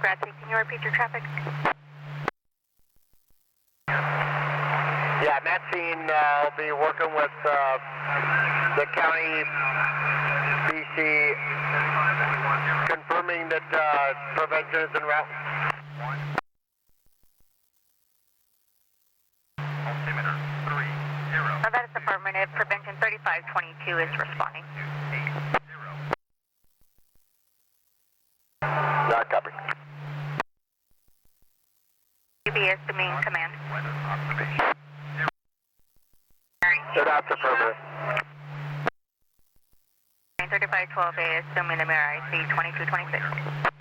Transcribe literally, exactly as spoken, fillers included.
Grazie, can you repeat your traffic? Yeah, I'm at scene. Uh, I'll be working with uh, the county B C, confirming that uh, prevention is en route. Altimeter three zero. Oh, that is affirmative. Prevention thirty-five twenty-two is responding. Not copy. U B S to main command. Weather observation. They're not affirmative. thirty-five twelve A, assuming the mirror I C twenty-two twenty-six.